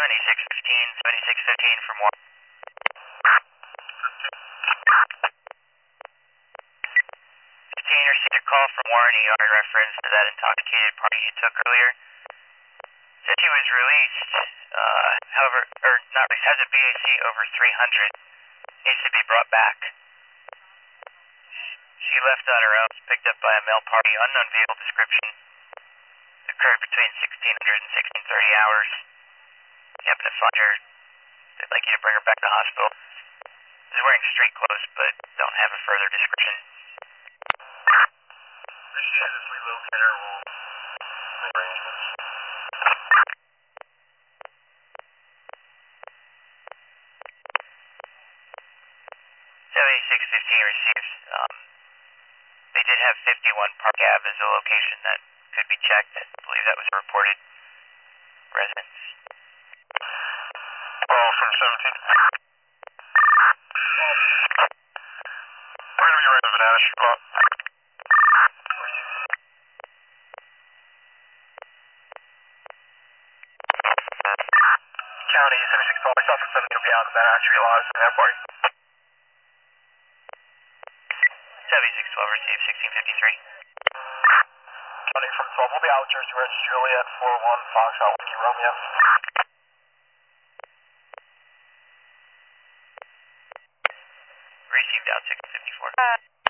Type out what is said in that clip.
7615, 7615 from 1. Received a call from Warren ER in reference to that intoxicated party you took earlier. Said she was released, however, or not released, has a BAC over 300, needs to be brought back. She left on her own, picked up by a male party, unknown vehicle description. Occurred between 1600 and 1630 hours. If you happen to find her, they'd like you to bring her back to the hospital. She's wearing street clothes, but don't have a further description. Appreciate it. If we locate her, we'll make arrangements. 7615 received. They did have 51 Park Ave as a location that could be checked. I believe that was a reported residence. Call from 17. We're going to be right at Banana Street Lot. County 76 call. Myself and 17 will be out in Banana Street Lot as an airport. 7612 received 1653. County from 12 will be out. Jersey Ridge, Juliet 41 Foxtrot Whiskey Romeo. Received out 654.